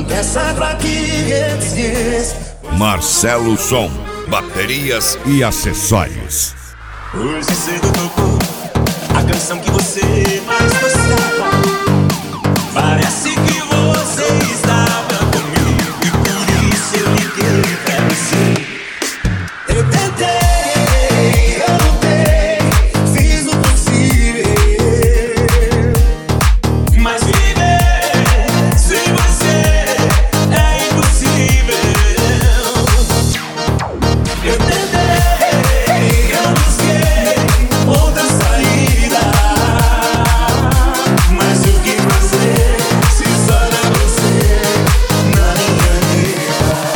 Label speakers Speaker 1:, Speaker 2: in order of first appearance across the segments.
Speaker 1: peça pra que existe.
Speaker 2: Marcelo Som, baterias e acessórios.
Speaker 1: Hoje cedo tocou a canção que você mais gostava. Parece que você estava comigo e por isso eu liguei pra você. Eu tentei, eu lutei, fiz o possível, mas viver sem você é impossível. Eu tentei, eu busquei outra saída, mas o que fazer se só era você na minha vida?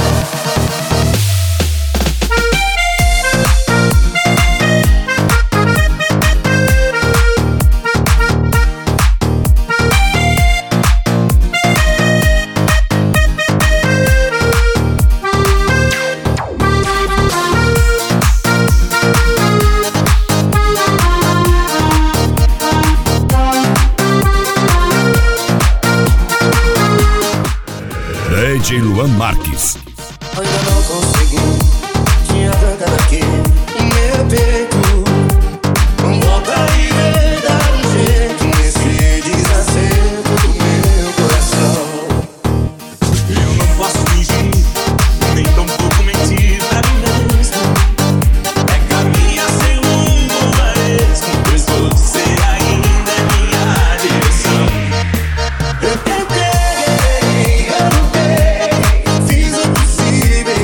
Speaker 2: DJ Luan Marques.
Speaker 1: Ainda não consegui te arrancar daqui, meu peito. Volta e vem dar um jeito nesse desacerto do meu coração. Eu não posso fingir, nem tampouco mentir pra mim mesmo. É caminhar sem rumo a esmo, pois você ainda é minha direção. Eu tentei, eu lutei, fiz o possível,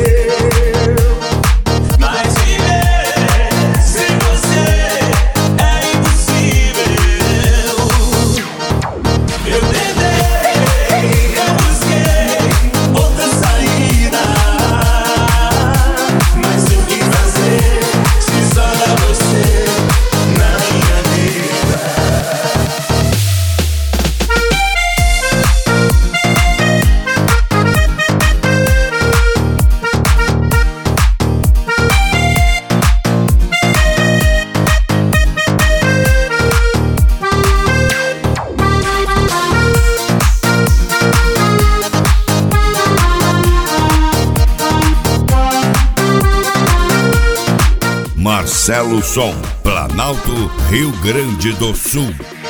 Speaker 1: mas viver sem você é impossível. Eu tentei, eu busquei outra saída, mas o que fazer se só dá você na minha vida?
Speaker 2: Marcelo Som, Planalto, Rio Grande do Sul.